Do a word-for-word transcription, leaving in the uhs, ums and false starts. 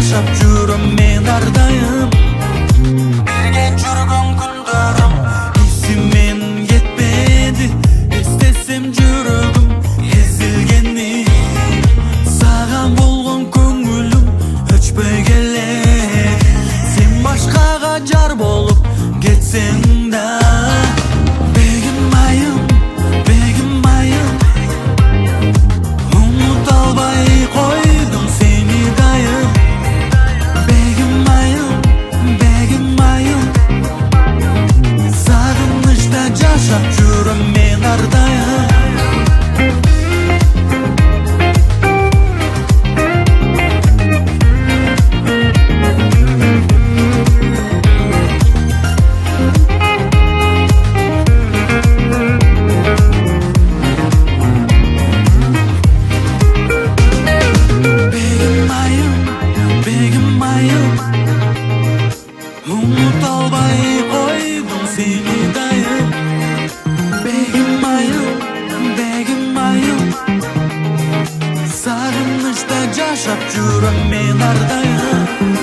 жашап жүрөм мен ардайым. Бирге жүргөн күндөрүм эсимден кетпеди. Эстесем жүрөгүм эзилгени. Сага болгон көңүлүм өчпөй келет. Сен башкага жар болуп кетсең да. Бегим айым, бегим айым, унута албай койдум сени дайым. Бегим айым, бегим айым, сагынычта жашап жүрөм мен ардайым. Бегим айым, унута албай койдум сени дайым. Бегим айым, бегим айым, сагынычта жашап жүрөм мен ардайым.